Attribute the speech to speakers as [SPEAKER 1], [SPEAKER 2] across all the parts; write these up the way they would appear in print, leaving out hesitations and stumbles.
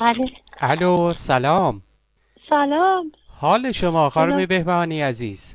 [SPEAKER 1] بله.
[SPEAKER 2] الو، سلام.
[SPEAKER 1] سلام.
[SPEAKER 2] حال شما خانم
[SPEAKER 1] سلام.
[SPEAKER 2] بهبهانی عزیز؟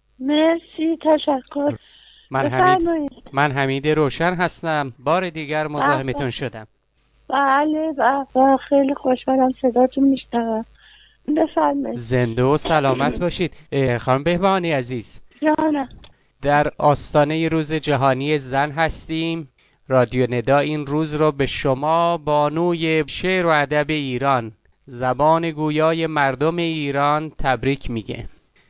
[SPEAKER 1] مرسی، تشکر. بفرمایید.
[SPEAKER 2] من حمید روشن هستم. بار دیگر
[SPEAKER 1] به به.
[SPEAKER 2] مزاحمتون شدم.
[SPEAKER 1] بله، به به، خیلی خوشحالم صداتون میشنوم. بفرمایید.
[SPEAKER 2] زنده و سلامت باشید. خانم بهبهانی عزیز،
[SPEAKER 1] جانم.
[SPEAKER 2] در آستانه روز جهانی زن هستیم. رادیو ندا این روز رو به شما، بانوی شعر و ادب ایران، زبان گویای مردم ایران، تبریک میگه.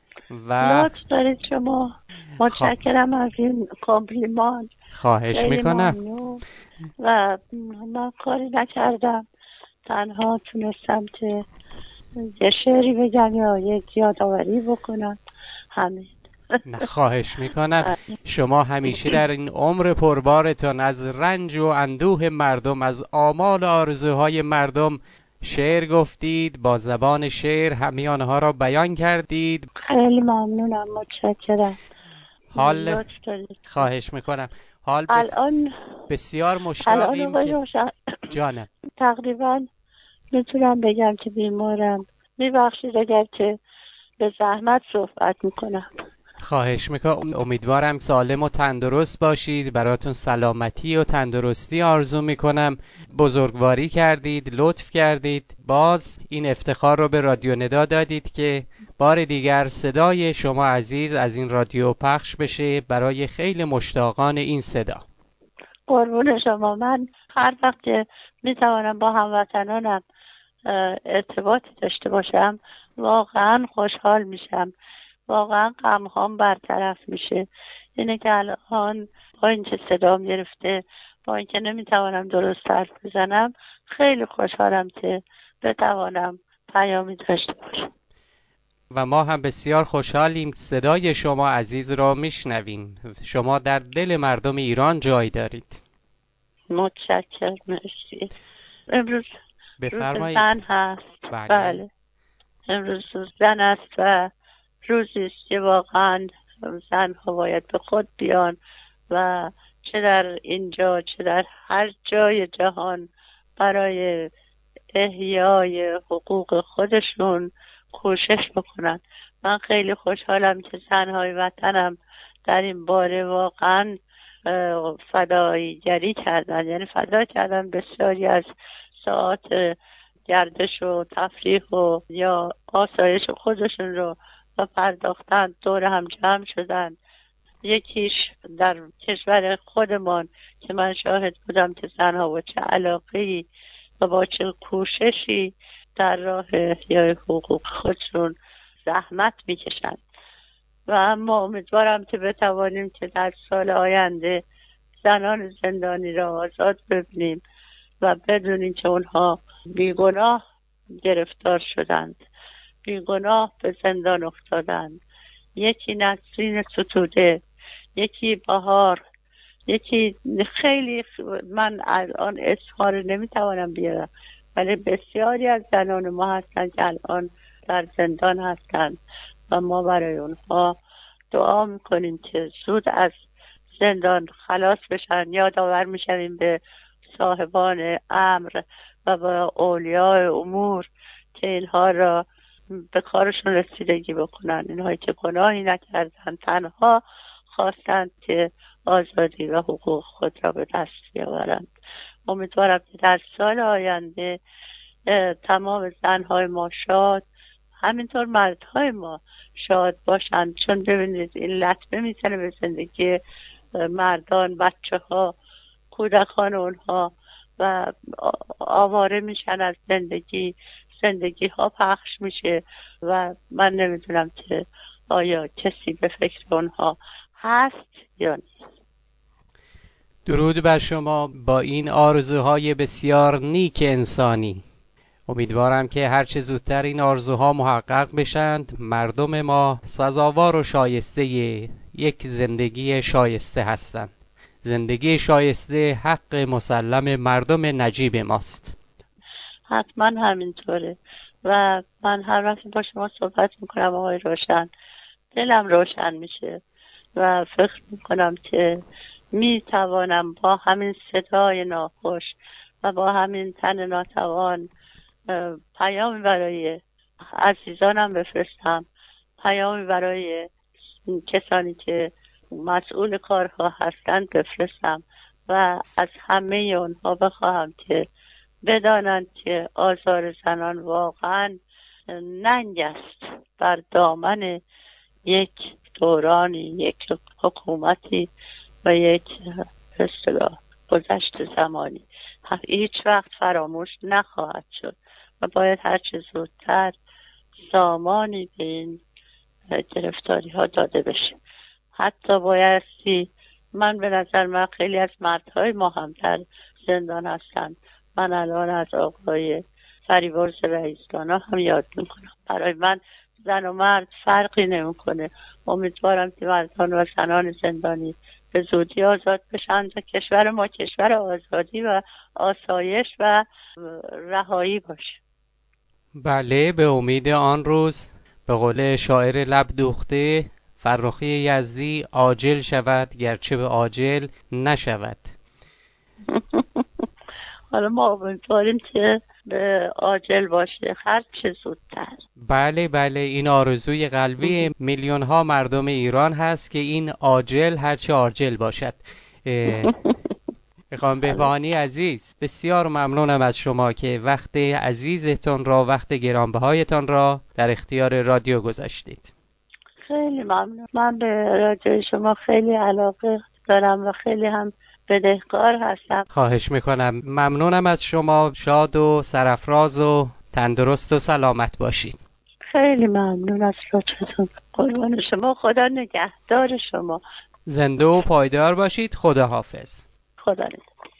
[SPEAKER 2] و
[SPEAKER 1] لطف دارید شما.
[SPEAKER 2] خوا-
[SPEAKER 1] متشکرم از این کامپلیمان.
[SPEAKER 2] خواهش
[SPEAKER 1] خیلی
[SPEAKER 2] میکنم.
[SPEAKER 1] ممنون. و من کاری نکردم، تنها تونستم که یه شعری بگم یا یک یادآوری بکنم، همین.
[SPEAKER 2] نه، خواهش میکنم. شما همیشه در این عمر پربارتان از رنج و اندوه مردم، از آمال و آرزوهای مردم شعر گفتید، با زبان شعر همه آنها را بیان کردید.
[SPEAKER 1] خیلی ممنونم، متشکرم.
[SPEAKER 2] حال
[SPEAKER 1] لطف دارید.
[SPEAKER 2] خواهش میکنم.
[SPEAKER 1] الان
[SPEAKER 2] بسیار
[SPEAKER 1] الان
[SPEAKER 2] مشتاقیم
[SPEAKER 1] آقای
[SPEAKER 2] که
[SPEAKER 1] روشن،
[SPEAKER 2] جانم.
[SPEAKER 1] تقریبا میتونم بگم که بیمارم. میبخشید اگر که به زحمت صحبت میکنم.
[SPEAKER 2] خواهش میکنم. امیدوارم سالم و تندرست باشید. براتون سلامتی و تندرستی آرزو میکنم. بزرگواری کردید، لطف کردید. باز این افتخار رو به رادیو ندا دادید که بار دیگر صدای شما عزیز از این رادیو پخش بشه برای خیلی مشتاقان این صدا.
[SPEAKER 1] قربون شما. من هر وقت که میتوانم با هموطنانم ارتباطی داشته باشم واقعا خوشحال میشم، واقعا غمهام برطرف میشه. اینه که الان با اینکه صدام گرفته، با اینکه نمیتوانم درست حرف بزنم، خیلی خوشحالم که بتوانم پیامی داشته باشم.
[SPEAKER 2] و ما هم بسیار خوشحالیم صدای شما عزیز را میشنویم. شما در دل مردم ایران جای دارید.
[SPEAKER 1] متشکرم، مرسی. امروز روز
[SPEAKER 2] بفرمایید.
[SPEAKER 1] زن هست.
[SPEAKER 2] بله.
[SPEAKER 1] بله، امروز روز زن است و روزی است که واقعا زنها باید به خود بیان و چه در اینجا چه در هر جای جهان برای احیای حقوق خودشون کوشش بکنن. من خیلی خوشحالم که زنهای وطنم در این باره واقعا فداییگری کردن، یعنی فدا کردن بسیاری از ساعات گردش و تفریح و یا آسایش خودشون رو و پرداختن، دور هم جمع شدن. یکیش در کشور خودمان که من شاهد بودم که زنها با چه علاقه‌ای و با چه کوششی در راه احیای حقوق خودشون زحمت میکشند. و اما امیدوارم که بتوانیم که در سال آینده زنان زندانی را آزاد ببینیم و بدونیم که اونها بیگناه گرفتار شدند، بیگناه به زندان افتادند. یکی نسرین ستوده، یکی بهار، یکی خیلی من الان اسمار نمیتوانم بیارم، ولی بسیاری از زنان ما هستند که الان در زندان هستند و ما برای اونها دعا میکنیم که زود از زندان خلاص بشن. یادآور میشویم به صاحبان امر و به اولیاء امور که اینها را به کارشون رسیدگی بکنن. اینهایی که گناهی نکردن، تنها خواستند که آزادی و حقوق خود را به دست بیاورند. امیدوارم که در سال آینده تمام زنهای ما شاد، همینطور مردهای ما شاد باشند، چون ببینید این لطمه میزنه به زندگی مردان، بچه ها، کودکان اونها و آواره میشن از زندگی ها پخش میشه و من نمیدونم که آیا کسی به فکر اونها هست یا نیست.
[SPEAKER 2] درود بر شما با این آرزوهای بسیار نیک انسانی. امیدوارم که هرچه زودتر این آرزوها محقق بشند. مردم ما سزاوار و شایسته یک زندگی شایسته هستند. زندگی شایسته حق مسلم مردم نجیب ماست.
[SPEAKER 1] حتما همینطوره و من هر وقت با شما صحبت میکنم آقای روشن دلم روشن میشه و فکر میکنم که میتوانم با همین صدای ناخوش و با همین تن ناتوان پیامی برای عزیزانم بفرستم، پیامی برای کسانی که مسئول کارها هستند بفرستم و از همه اونها بخواهم که بدانند که آزار زنان واقعا ننگ است بر دامن یک دورانی، یک حکومتی و یک اصطلاح گذشت زمانی هیچ وقت فراموش نخواهد شد و باید هرچه زودتر سامانی به این گرفتاری ها داده بشه. حتی بایستی، من به نظر من خیلی از مردهای ما هم در زندان هستند. من الان از آقای فریبرز رئیس‌دانا هم یاد میکنم. برای من زن و مرد فرقی نمیکنه. امیدوارم که مردان و زنان زندانی به زودی آزاد بشن و کشور ما کشور آزادی و آسایش و رهایی باشه.
[SPEAKER 2] بله، به امید آن روز به قول شاعر لب دوخته فرخی یزدی عاجل شود گرچه به عاجل نشود.
[SPEAKER 1] حالا ما امیدواریم که به عاجل باشه، هر چه زودتر.
[SPEAKER 2] بله بله، این آرزوی قلبی میلیون ها مردم ایران هست که این عاجل هرچه عاجل باشد. خانم بهبهانی عزیز، بسیار ممنونم از شما که وقت عزیزتون را، وقت گرانبهایتان را در اختیار رادیو گذاشتید.
[SPEAKER 1] خیلی ممنون. من به رادیو شما خیلی علاقه دارم و خیلی هم بدهکار هستم.
[SPEAKER 2] خواهش میکنم. ممنونم از شما. شاد و سرافراز و تندرست و سلامت باشید.
[SPEAKER 1] خیلی ممنون از لطفتون. قربان شما. خدا نگهدار شما.
[SPEAKER 2] زنده و پایدار باشید. خدا حافظ.
[SPEAKER 1] خدا نگهدار.